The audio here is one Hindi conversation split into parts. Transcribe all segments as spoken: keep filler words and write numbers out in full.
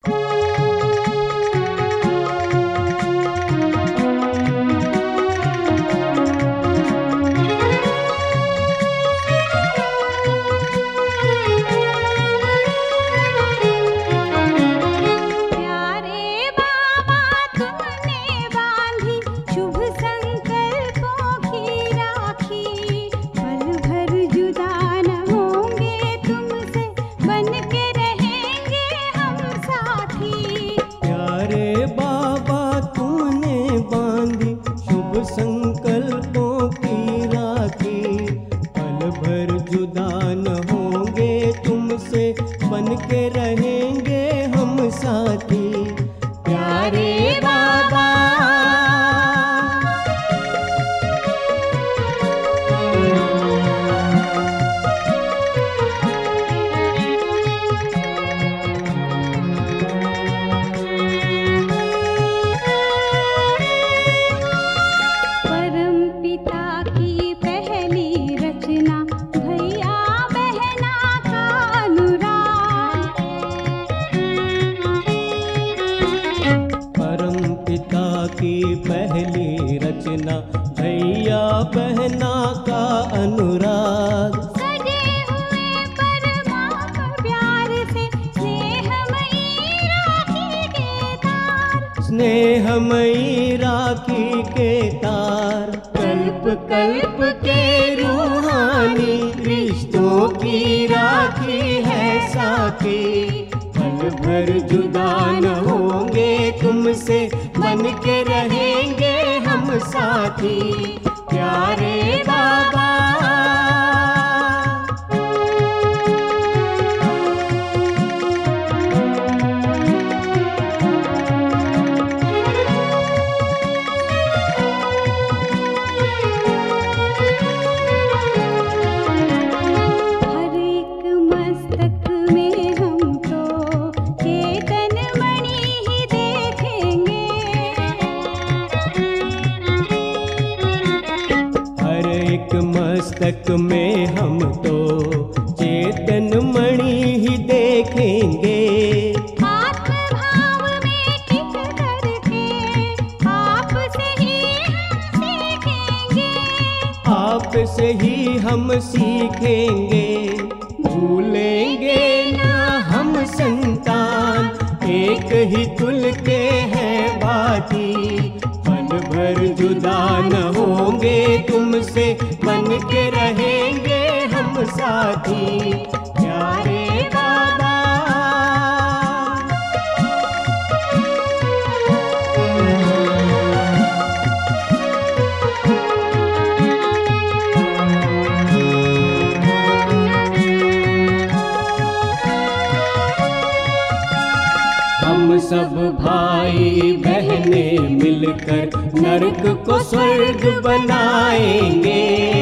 संकल्पों की राखी, पल भर जुदा न होंगे तुमसे, बन के रहेंगे हम साथी। प्यारे बाबा की पहली रचना, भैया बहना का अनुराग, सजे हुए परमाप प्यार से स्नेहमयी राखी के तार, स्नेहमयी राखी के तार, कल्प कल्प के रूहानी रिश्तों की राखी है साथी। पल भर जुदा न होंगे तुमसे, बन के रहेंगे हम साथी। प्यारे बाबा हर एक मस्तक में हम तो चेतन मणि ही देखेंगे, हर एक मस्तक में हम तो चेतन मणि ही देखेंगे। आत्मभाव में टिक करके आपसे ही हम सीखेंगे, आपसे ही हम सीखेंगे। भूलेंगे ना हम संतान, एक ही कुल के हैं भाती। पल भर जुदा न होंगे तुमसे, बन के रहेंगे हम साथी। प्यारे बाबा हम सब भाई बहने मिलकर नरक को स्वर्ग बनाएंगे।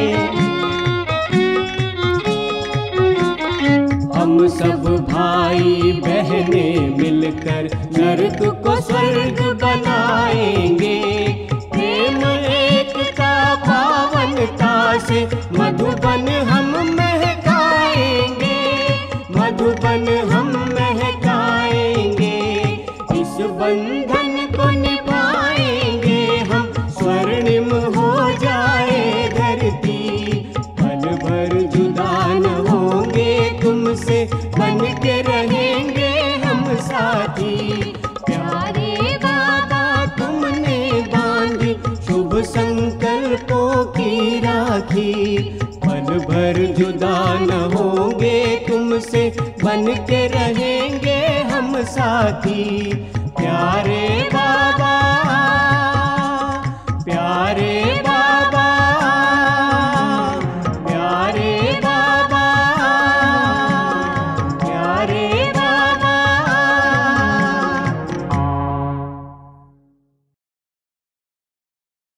हम सब भाई बहने मिलकर नरक को स्वर्ग बनाएंगे। प्रेम एकता पावनता से मधुबन हम महकाएंगे, मधुबन हम महकाएंगे। इस बंधन को निभाएंगे हम, स्वर्णिम हो जाए धरती। पल भर जुदा न होंगे तुमसे, बन के रहेंगे हम साथी। प्यारे बाबा तुमने बांधी शुभ संकल्पों की राखी, पल भर जुदा न होंगे तुमसे, बन के रहेंगे हम साथी।